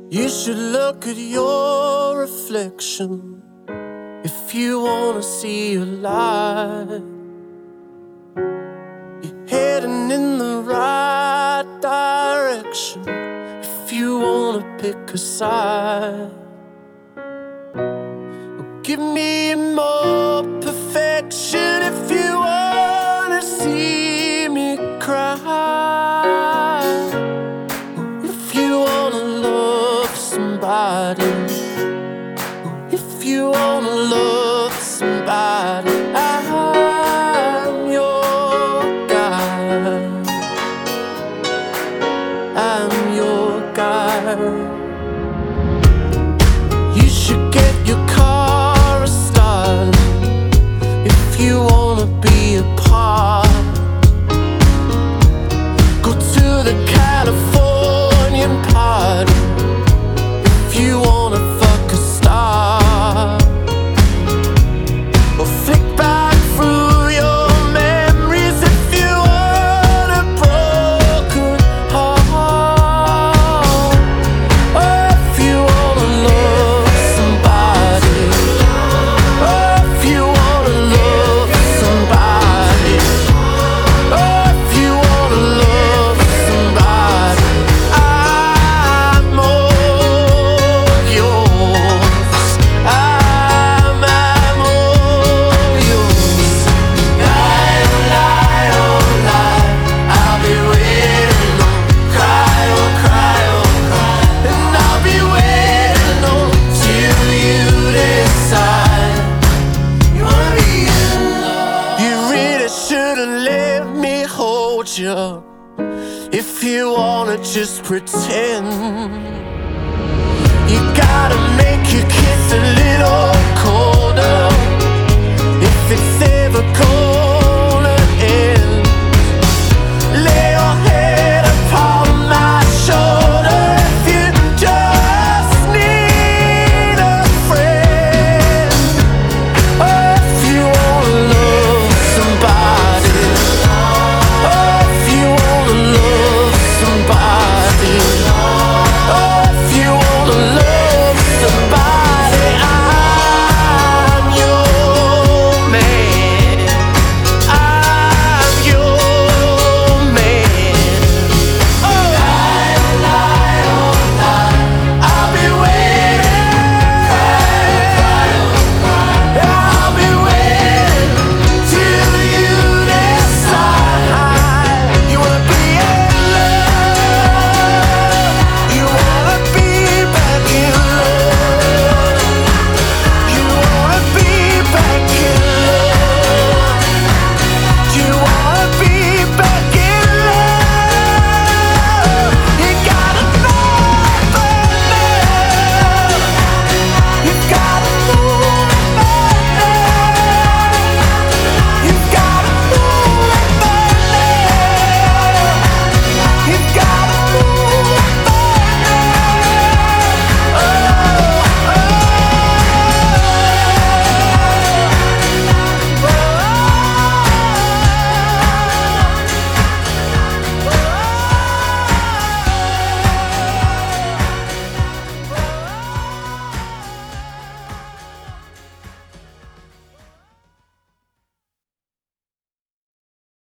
You should look at your reflection if you wanna see your light. You're heading in the right direction if you wanna pick a side. Well, give me more perfection if you wanna see me cry. If you wanna love somebody, if you wanna love somebody, I'm your guy. I'm your guy. You should get your car started if you wanna be apart. Go to the Californian party if you wanna fuck a star. Or flick back through your memories if you want a broken heart. Or if you wanna love somebody. Or if you wanna love somebody. Or if you wanna love somebody, I'm all yours. I'm all yours. Lie, oh lie, I'll be waiting on. Cry, oh cry, oh cry, and I'll be waiting on till you decide you wanna be in love. You really shouldn't let me hold you if you wanna just pretend. You gotta make your kiss a little colder if it's ever cold.